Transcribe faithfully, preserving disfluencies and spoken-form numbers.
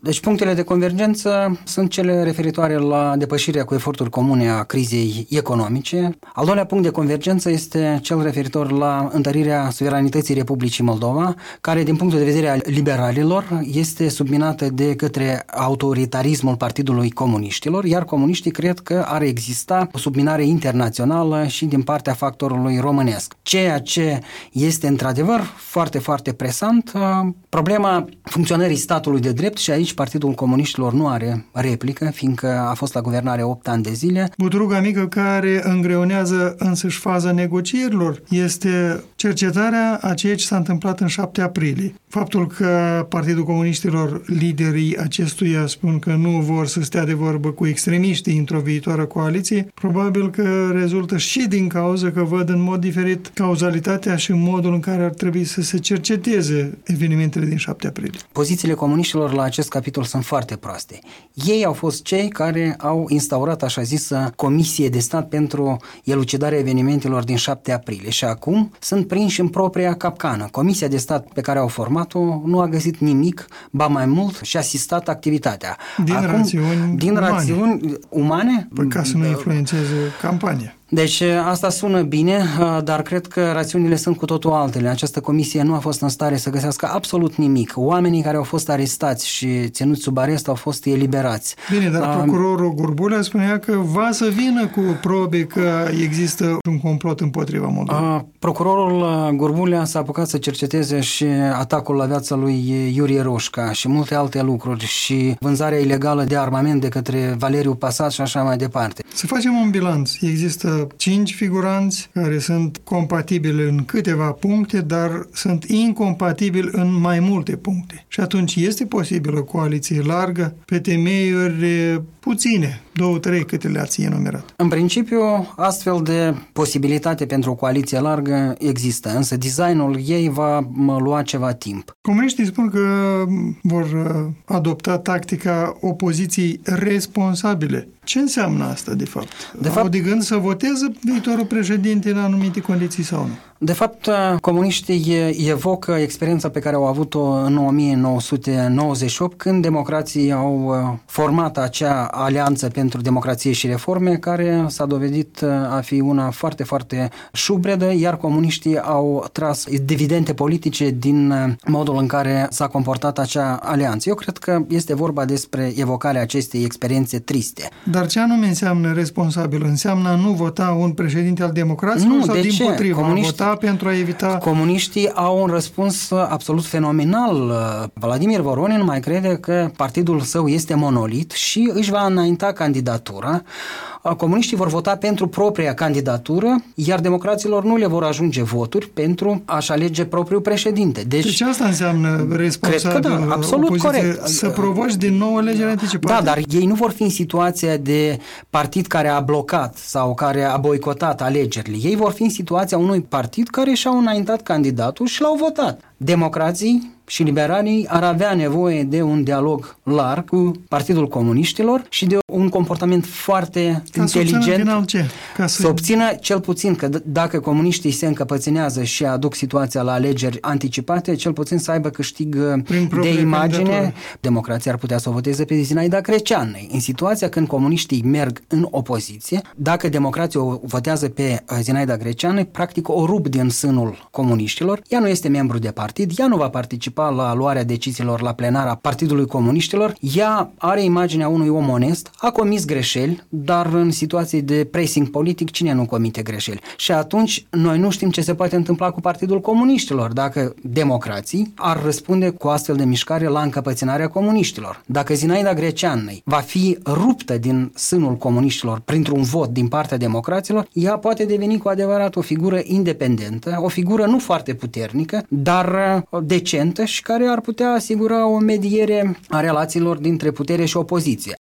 Deci punctele de convergență sunt cele referitoare la depășirea cu eforturi comune a crizei economice. Al doilea punct de convergență este cel referitor la întărirea suveranității Republicii Moldova, care din punctul de vedere al liberalilor este subminată de către autoritarismul Partidului Comuniștilor, iar comuniștii cred că ar exista o subminare internațională și din partea factorului românesc. Ceea ce este într-adevăr foarte, foarte presant, problema funcționării statului de drept, și aici Partidul Comuniștilor nu are replică, fiindcă a fost la guvernare opt ani de zile. Buturuga mică care îngreunează însăși faza negocierilor este cercetarea a ceea ce s-a întâmplat în șapte aprilie. Faptul că Partidul Comuniștilor, liderii acestuia, spun că nu vor să stea de vorbă cu extremiștii într-o viitoare coaliție, probabil că rezultă și din cauza că văd în mod diferit cauzalitatea și modul în care ar trebui să se cerceteze evenimentele din șapte aprilie. Pozițiile comuniștilor la acest capitol sunt foarte proaste. Ei au fost cei care au instaurat așa zisă Comisie de Stat pentru elucidarea evenimentelor din șapte aprilie și acum sunt prinși în propria capcană. Comisia de Stat pe care au format-o nu a găsit nimic, ba mai mult și a asistat activitatea. Din acum, rațiuni din umane. rațiuni umane? Păi ca să nu influențeze campania. Deci asta sună bine, dar cred că rațiunile sunt cu totul altele. Această comisie nu a fost în stare să găsească absolut nimic. Oamenii care au fost arestați și ținuți sub arest au fost eliberați. Bine, dar uh, procurorul Gurbulea spunea că va să vină cu probe că există un complot împotriva Moldovei. Uh, procurorul Gurbulea s-a apucat să cerceteze și atacul la viața lui Iurie Roșca și multe alte lucruri și vânzarea ilegală de armament de către Valeriu Pasat și așa mai departe. Să facem un bilanț. Există cinci figuranți care sunt compatibili în câteva puncte, dar sunt incompatibili în mai multe puncte. Și atunci este posibilă o coaliție largă pe temeiuri puține, două, trei, câte le-ați enumerat. În principiu, astfel de posibilitate pentru o coaliție largă există, însă designul ei va lua ceva timp. Comuniștii spun că vor adopta tactica opoziției responsabile. Ce înseamnă asta, de fapt? De fapt, au de gând să voteze viitorul președinte în anumite condiții sau nu? De fapt, comuniștii evocă experiența pe care au avut-o în o mie nouă sute nouăzeci și opt, când democrații au format acea alianță pentru democrație și reforme, care s-a dovedit a fi una foarte, foarte șubredă, iar comuniștii au tras dividende politice din modul în care s-a comportat acea alianță. Eu cred că este vorba despre evocarea acestei experiențe triste. Dar ce anume înseamnă responsabil? Înseamnă a nu vota un președinte al democrației sau de din ce? potrivă? Comuniști... Vota pentru a evita... Comuniștii au un răspuns absolut fenomenal. Vladimir Voronin mai crede că partidul său este monolit și își va înainta candidatura. Comuniștii vor vota pentru propria candidatură, iar democraților nu le vor ajunge voturi pentru a-și alege propriul președinte. Deci, deci asta înseamnă responsabil, cred că da, absolut opoziție, corect. Să provoci din nou alegeri anticipate. Da, dar ei nu vor fi în situația de partid care a blocat sau care a boicotat alegerile. Ei vor fi în situația unui partid care și-au înaintat candidatul și l-au votat. Democrații și liberalii ar avea nevoie de un dialog larg cu Partidul Comuniștilor și de un comportament foarte ca inteligent. Să obțină, ce? Ca să... să obțină cel puțin că d- dacă comuniștii se încăpățânează și aduc situația la alegeri anticipate, cel puțin să aibă câștig de imagine. Democrația ar putea să o voteze pe Zinaida Greceanu. În situația când comuniștii merg în opoziție, dacă democrația o votează pe Zinaida Greceanu, practic o rup din sânul comuniștilor. Ea nu este membru de partid, ea nu va participa la luarea deciziilor la plenara Partidului Comuniștilor. Ea are imaginea unui om onest, a comis greșeli, dar în situații de pressing politic cine nu comite greșeli? Și atunci noi nu știm ce se poate întâmpla cu Partidul Comuniștilor dacă democrații ar răspunde cu astfel de mișcare la încăpățânarea comuniștilor. Dacă Zinaida Greceanu va fi ruptă din sânul comuniștilor printr-un vot din partea democraților, ea poate deveni cu adevărat o figură independentă, o figură nu foarte puternică, dar decentă și care ar putea asigura o mediere a relațiilor dintre putere și opoziție.